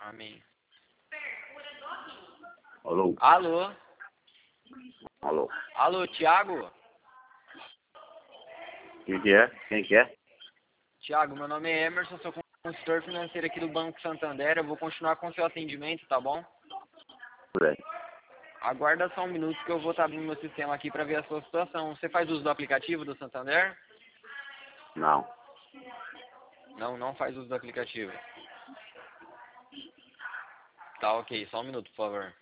Amém. Alô? Alô? Alô? Alô, Thiago? Quem que é? Quem que é? Thiago, meu nome é Emerson, sou consultor financeiro aqui do Banco Santander. Eu vou continuar com o seu atendimento, tá bom? Por aí. Aguarda só um minuto que eu vou estar abrindo meu sistema aqui para ver a sua situação. Você faz uso do aplicativo do Santander? Não. Não faz uso do aplicativo. Tá, ok. Só um minuto, por favor.